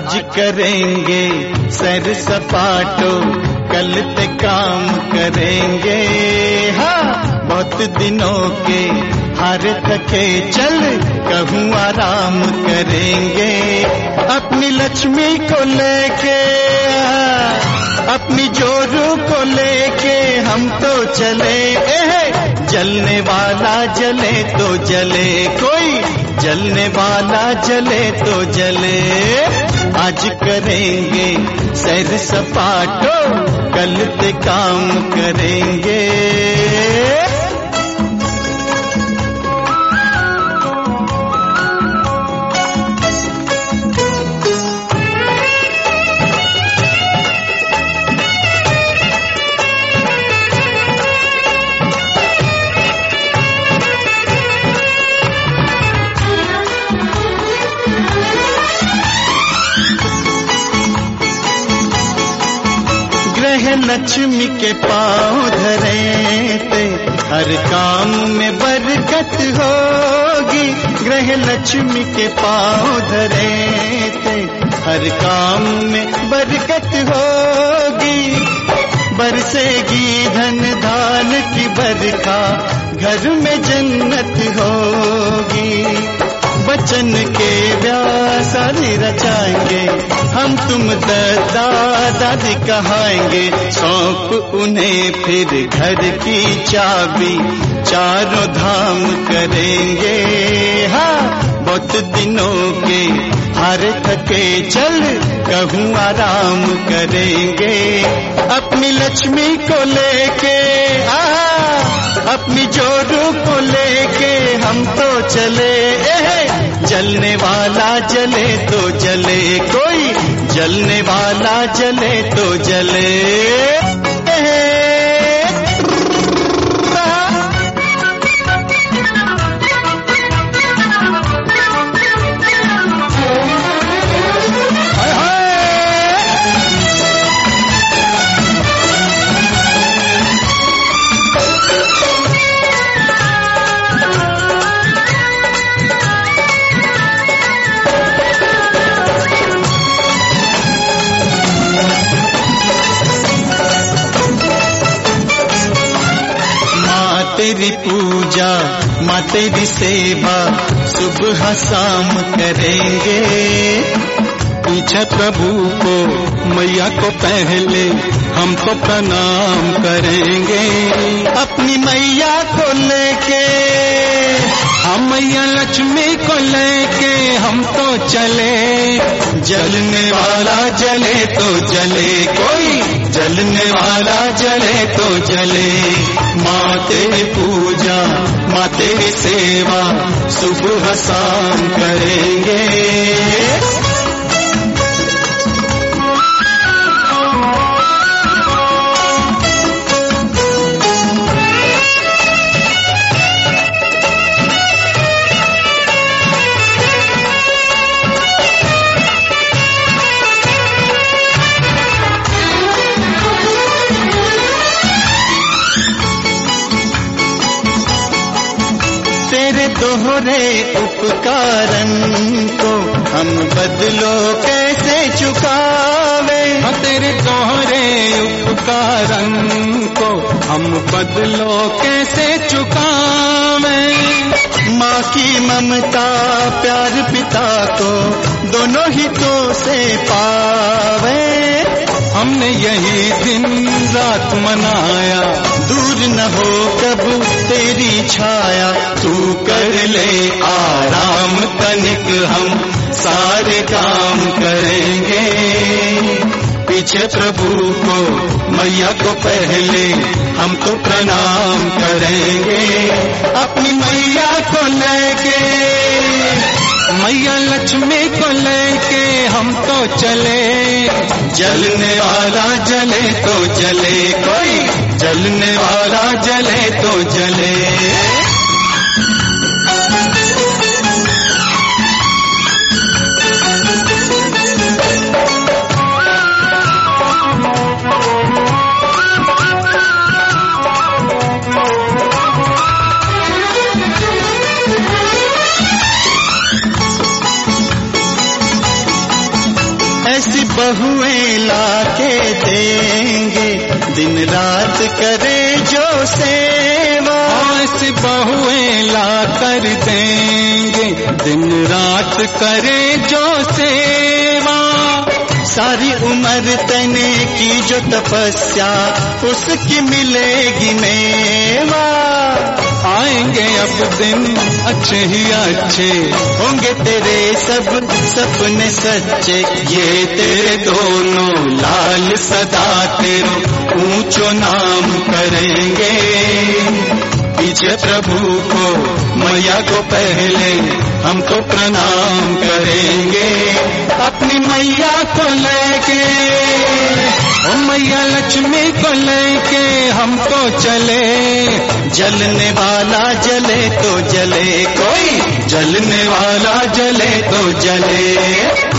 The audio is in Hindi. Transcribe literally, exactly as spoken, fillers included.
आज करेंगे सैर सपाटो, कल ते काम करेंगे। हाँ, बहुत दिनों के हार थके चल कहूँ आराम करेंगे। अपनी लक्ष्मी को लेके, अपनी जोरू को लेके हम तो चले। जलने वाला जले तो जले, कोई जलने वाला जले तो जले। आज करेंगे सैर सपाटो, कल ते काम करेंगे। लक्ष्मी के पाँव धरे थे, हर काम में बरकत होगी। ग्रह लक्ष्मी के पाँव धरे थे, हर काम में बरकत होगी। बरसेगी धन धान की बरखा, घर में जन्नत होगी। बचन के व्यास रचाएंगे, हम तुम दादा दादी कहाएंगे। सौंप उन्हें फिर घर की चाबी, चारों धाम करेंगे। हाँ, बहुत दिनों के हार थके चल कहूँ आराम करेंगे। अपनी लक्ष्मी को लेके, अपनी जोरू को लेके हम तो चले। जलने वाला जले तो जले, कोई जलने वाला जले तो जले। तेरी पूजा माँ तेरी सेवा सुबह शाम करेंगे। पीछे प्रभु को मैया को पहले हम तो प्रणाम करेंगे। अपनी मैया को लेके, हम मैया लक्ष्मी को लेके हम तो चले। जलने वाला जले तो जले, कोई जलने वाला जले तो जले। माँ तेरी पूजा माँ तेरी सेवा सुबह शाम करेंगे। दोहरे उपकारन को हम बदलो कैसे चुकावे। तेरे दोहरे उपकारन को हम बदलो कैसे चुकावे। माँ की ममता प्यार पिता को दोनों ही तो से पावे। हमने यही दिन रात मनाया, दूर न हो कब तेरी छाया। तू कर ले आराम तनिक, हम सारे काम करेंगे। पीछे प्रभु को मैया को पहले हम तो प्रणाम करेंगे। अपनी मैया को लेके, मैया लक्ष्मी को लेके हम तो चले। जलने वाला जले तो जले, कोई जलने वाला जले तो जले। बहुएं लाके देंगे, दिन रात करे जो सेवा। ऐसी बहुएं ला कर देंगे, दिन रात करे जो सेवा। सारी उम्र तने की जो तपस्या, उसकी मिलेगी मेवा। आएंगे अब दिन अच्छे ही अच्छे, होंगे तेरे सब सपने सच्चे। ये तेरे दोनों लाल सदा तेरो ऊंचो नाम करेंगे। पीछे प्रभु को मैया को पहले हम तो प्रणाम करेंगे। अपनी मैया को लेके, ओ मैया लक्ष्मी को लेके हम तो चले। जलने वाला जले तो जले, कोई जलने वाला जले तो जले।